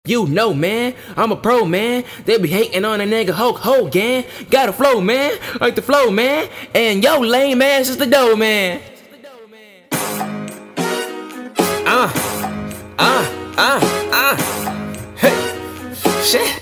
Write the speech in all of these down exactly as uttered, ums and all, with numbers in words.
You know, man, I'm a pro, man. They be hating on a nigga Hulk Hogan. Got a flow, man, like the flow, man. And yo, lame ass is the dough, man. Uh, uh, uh, uh. Hey, shit.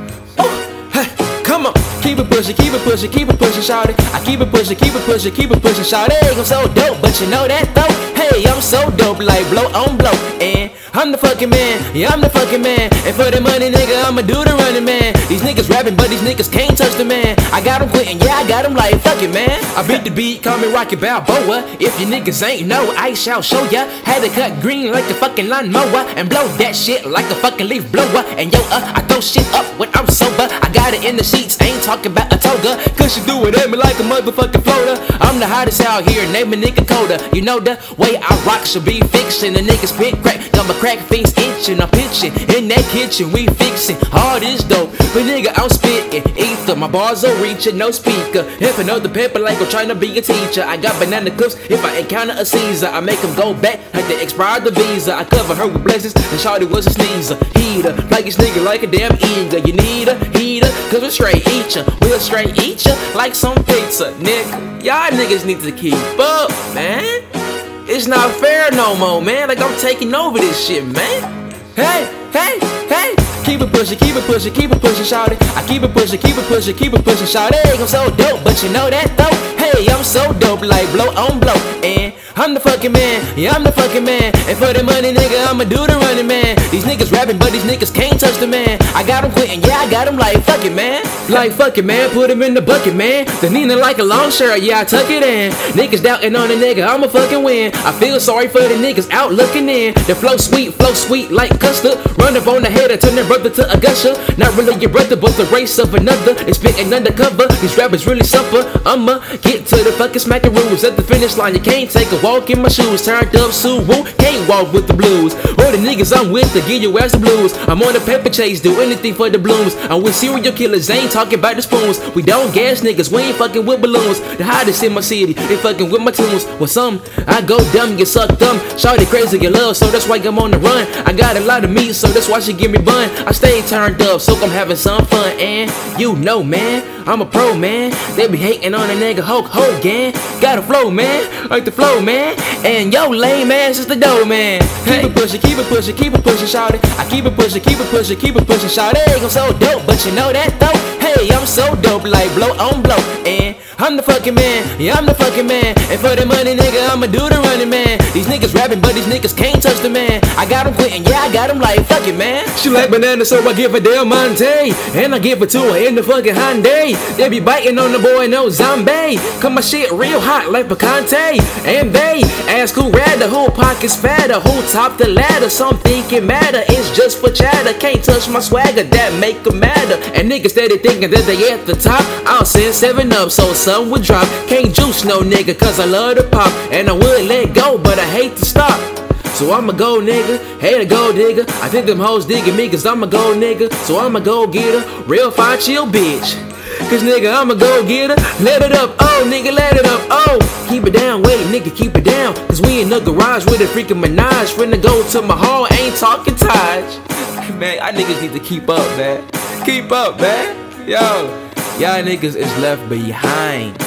Oh, hey, come on. Keep it pushing, keep it pushing, keep it pushing, shout it. I keep it pushing, keep it pushing, keep it pushing, shout it. I'm so dope, but you know that though. Hey, I'm so dope, like blow on blow. And I'm the fucking man, yeah, I'm the fucking man. And for the money, nigga, I'ma do the running, man. These niggas rapping, but these niggas can't touch the man. I got them quitting, yeah, I got them like, fuck it, man. I beat the beat, call me Rocky Balboa. If you niggas ain't know, I shall show ya. Had to cut green like a fucking lawnmower and blow that shit like a fucking leaf blower. And yo, uh, I throw shit up when I'm sober. I got it in the sheets, ain't talking about a toga. Cause you do it at me like a motherfucking floater. I'm the hottest out here, name a nigga Coda. You know the way I rock should be fiction. The niggas spit crack, got my crack fiends itching. I'm pitching in that kitchen, we fixing all this dope. But nigga, I'm spitting ether, my bars are reaching, no speaker. If another paper like I'm trying to be a teacher. I got banana clips, if I encounter a Caesar, I make them go back like they expired the visa. I cover her with blessings, and shawty was a sneezer. Heater, like this nigga like a damn eager. You need a heater, cause we straight eat ya. We'll straight eat ya like some pizza, nigga. Y'all niggas need to keep up, man. It's not fair no more, man. Like I'm taking over this shit, man. Hey, hey, hey. Keep it pushing, keep it pushing, keep it pushing, shout it. I keep it pushing, keep it pushing, keep it pushing, shout it. I'm so dope, but you know that though. Hey, I'm so dope, like blow on blow. And I'm the fucking man, yeah, I'm the fucking man. And for the money, nigga, I'ma do the running, man. These niggas rapping, but these niggas can't touch the man. I got them quitting, yeah, I got them like, fuck it, man. Like, fuck it, man, put him in the bucket, man. The Nina like a long shirt, yeah, I tuck it in. Niggas doubting on a nigga, I'ma fucking win. I feel sorry for the niggas out looking in. The flow sweet, flow sweet like custard. Run up on the head and turn their brother to a gusher. Not really your brother, but the race of another. It's spitting undercover, these rappers really suffer. I'ma get to the fucking smacking rules. At the finish line, you can't take a walk in my shoes. Turned up Subaru, can't walk with the blues. All the niggas I'm with to give your ass the blues. I'm on a paper chase, do anything for the blooms. I'm with serial killers, ain't talking about the spoons. We don't gas niggas, we ain't fucking with balloons. The hottest in my city, they fucking with my tunes. With some, I go dumb, get sucked dumb. Shawty crazy, get love, so that's why I'm on the run. I got a lot of meat, so that's why she give me bun. I stay turned up, so I'm having some fun. And you know, man, I'm a pro, man. They be hating on a nigga Hulk Hogan. Got a flow, man, like the flow, man. And yo, lame ass is the dough, man. Hey. Keep it pushing, keep it pushing, keep it pushing, shout it. I keep it pushing, keep it pushing, keep it pushing, shout it. I'm so dope, but you know that though. Hey, I'm so dope, like blow on blow. And I'm the fucking man, yeah, I'm the fucking man. And for the money, nigga, I'ma do the running, man. These niggas rapping, but these niggas can't touch the man. I got them quitting, yeah, I got them like, fuck it, man. She like banana, so I give her Del Monte. And I give it to her in the fucking Hyundai. They be biting on the boy, no zombie. Cause my shit real hot like Picante. And they ask who rather, who pockets fatter, who top the ladder. Some think it matter, it's just for chatter. Can't touch my swagger, that make them matter. And niggas steady thinking that they at the top. I'll send seven up, so some would drop. Can't juice no nigga, cause I love to pop. And I would let go, but I hate to stop. So I'ma go nigga, hate a gold digger. I think them hoes digging me cause I'm a gold nigga. So I'ma go get her, real fine chill bitch. Cause nigga, I'ma go get her, let it up, oh nigga, let it up, oh. Keep it down, wait nigga, keep it down. Cause we in the garage with a freaking Minaj. Finna go to my hall, ain't talking Taj. Man, y'all niggas need to keep up, man. Keep up, man. Yo, y'all niggas is left behind.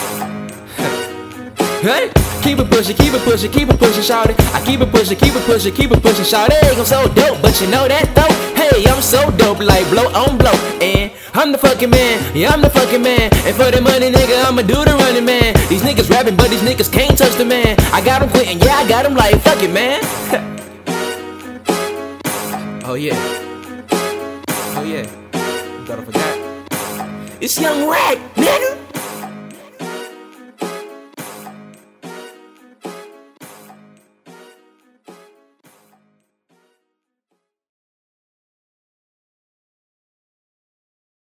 Hey, keep it pushing, keep it pushing, keep it pushing, shout it. I keep it pushing, keep it pushing, keep it pushing, shout it. I'm so dope, but you know that though. Hey, I'm so dope, like blow on blow. And I'm the fucking man, yeah, I'm the fucking man. And for the money, nigga, I'ma do the running, man. These niggas rapping, but these niggas can't touch the man. I got them quitting, yeah, I got them like, fuck it, man. Oh yeah, oh yeah, you thought I forgot? It's Young Rag, nigga.